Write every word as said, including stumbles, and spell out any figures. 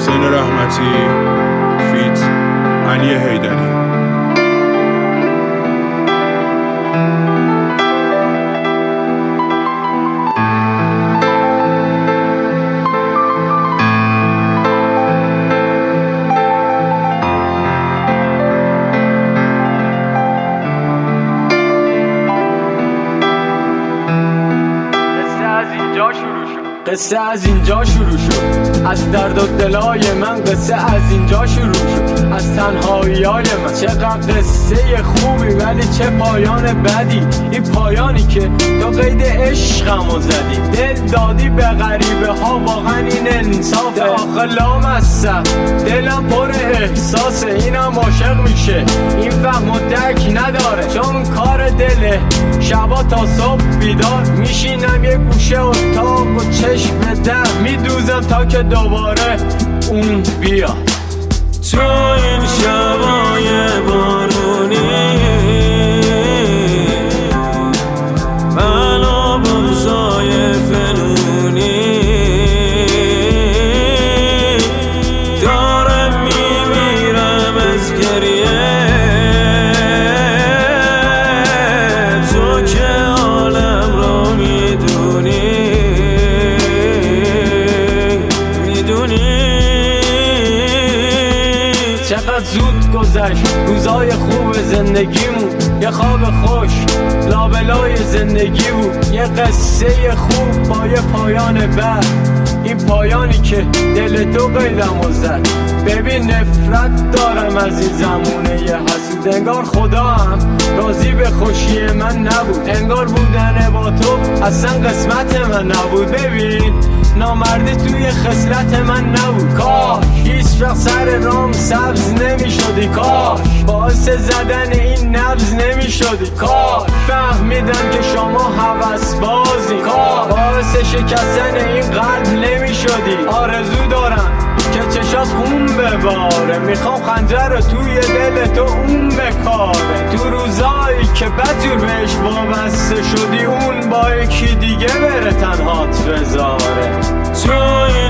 حسین رحمتی فیت علی حیدری. قصه از اینجا شروع شد، از درد و دلای من قصه از اینجا شروع شد، از تنهایی های من. چقدر قصه خوبی ولی چه پایان بدی، این پایانی که تو قید عشقمو زدی، دل دادی به غریبه ها، واقعا این انصافه. آخه لامصب دلم پر احساسه، اینم عاشق میشه این فهم و درک نداره، چون کار دله. شبا تا صبح بیدار میشینم یه گوشه اتاق و چشم به در میدوزم تا که دوباره اون بیا. تو این شبای بارونی منو بمسای فنونی دارم میمیرم از گریه، تو که عالم رو میدونی چقدر زود گذشت روزای خوب زندگیمون، یه خواب خوش لابلای زندگی بود، یه قصه خوب با یه پایان بد، این پایانی که دل تو قیدمو زد. ببین نفرت دارم از این زمونه یه حسود، انگار خدا هم راضی به خوشی من نبود، انگار بودن با تو اصلا قسمت من نبود. ببین نامردی توی خصلت من نبود، کاش هیچ وقت سر رام سبز نمی شدی، کاش باعث زدن این نبض نمی شدی، کاش فهمیدم که شما هوس بازی، کاش باعث شکستن این قلب نمی شدی. آرزو دارم که چشات خون بباره، میخوام خنجر رو توی دل تو اون بکاره، تو روزایی که بدجور بهش وابسته شدی اون با یکی دیگه بره تنهات بذاره. تو